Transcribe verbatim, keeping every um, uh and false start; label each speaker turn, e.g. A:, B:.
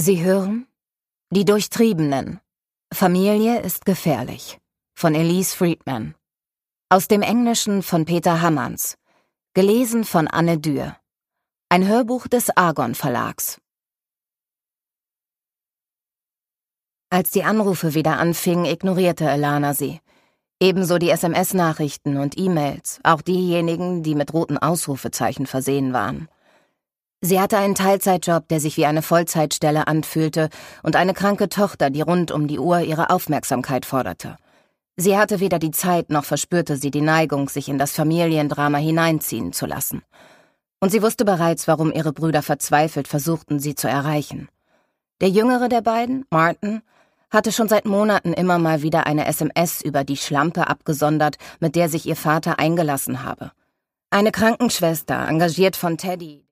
A: Sie hören Die Durchtriebenen. Familie ist gefährlich von Elise Friedman. Aus dem Englischen von Peter Hammanns. Gelesen von Anne Dürr. Ein Hörbuch des Argon Verlags. Als die Anrufe wieder anfingen, ignorierte Alana sie. Ebenso die S M S-Nachrichten und E-Mails, auch diejenigen, die mit roten Ausrufezeichen versehen waren. Sie hatte einen Teilzeitjob, der sich wie eine Vollzeitstelle anfühlte, und eine kranke Tochter, die rund um die Uhr ihre Aufmerksamkeit forderte. Sie hatte weder die Zeit, noch verspürte sie die Neigung, sich in das Familiendrama hineinziehen zu lassen. Und sie wusste bereits, warum ihre Brüder verzweifelt versuchten, sie zu erreichen. Der jüngere der beiden, Martin, hatte schon seit Monaten immer mal wieder eine S M S über die Schlampe abgesondert, mit der sich ihr Vater eingelassen habe. Eine Krankenschwester, engagiert von Teddy,